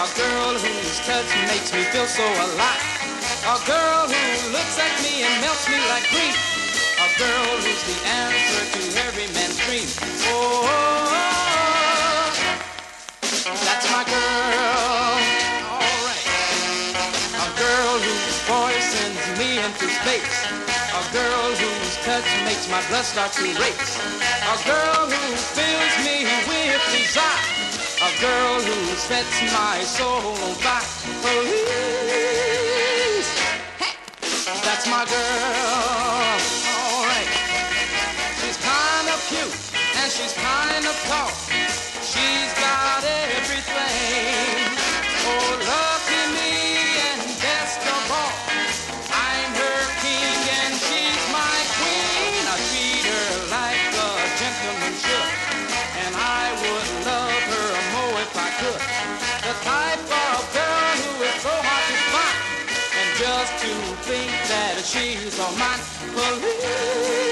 A girl whose touch makes me feel so alive. A girl who looks at me and melts me like cream. A girl who's the answer to every man's dream. Oh, that's my girl. All right. A girl whose voice sends me into space. A girl whose touch makes my blood start to race. A girl who fills me with desire. A girl who sets my soul on fire. Police, hey, that's my girl. All right. She's kind of cute and she's kind of tall. She's got everything. Oh, lucky me, and best of all, I'm her king and she's my queen. I treat her like a gentleman should, and I would love her more if I could. The type of girl who is so hard to find, and just to think that she's all mine. Police.